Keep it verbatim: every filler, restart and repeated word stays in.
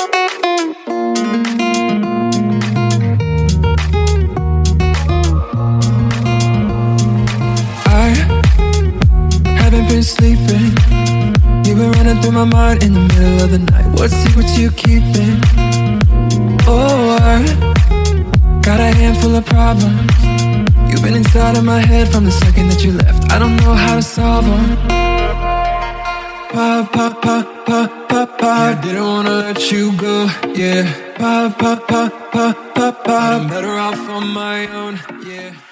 Been sleeping, you've been running through my mind in the middle of the night. What secrets you keeping? Oh, I got a handful of problems. You've been inside of my head from the second that you left. I don't know how to solve them. Pa, pa, pa, pa, pa, pa. I didn't wanna let you go, yeah. Pa, pa, pa, pa, pa, pa. I'm better off on my own, yeah.